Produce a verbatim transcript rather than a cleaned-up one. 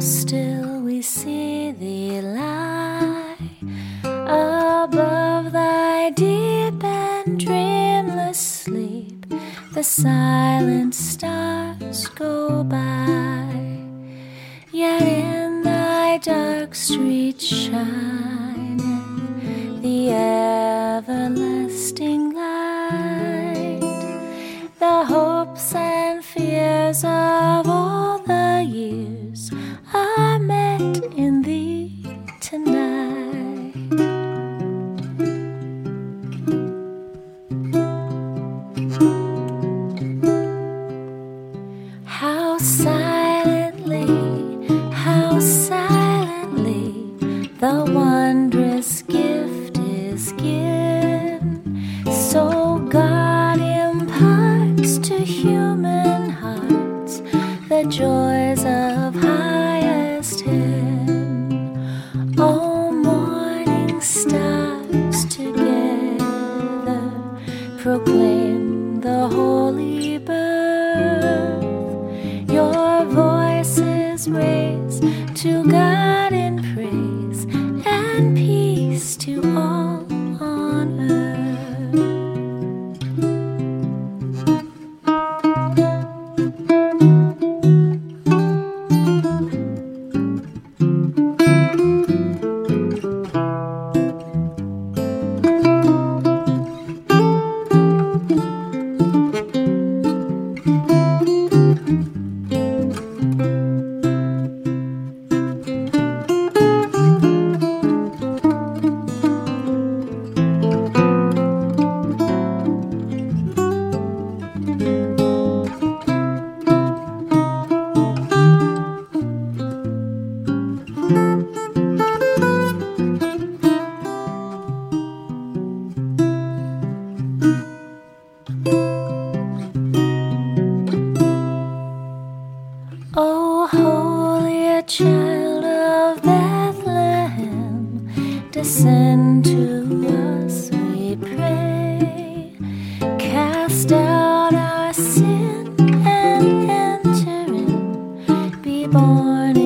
still we see thee lie above thy deep and dreamless sleep. The silent stars go by, yet in thy dark streets shineth the everlasting light. The hopes and fears of all the years are met in thee tonight. How silently, how silently the wondrous gift is given, so God imparts to human hearts the joys of highest heaven. O morning stars together proclaim the holy birth. Your voices raise to God in praise, and peace to all on earth. O holy child of Bethlehem, descend to us, we pray. Cast out our sin and enter in, be born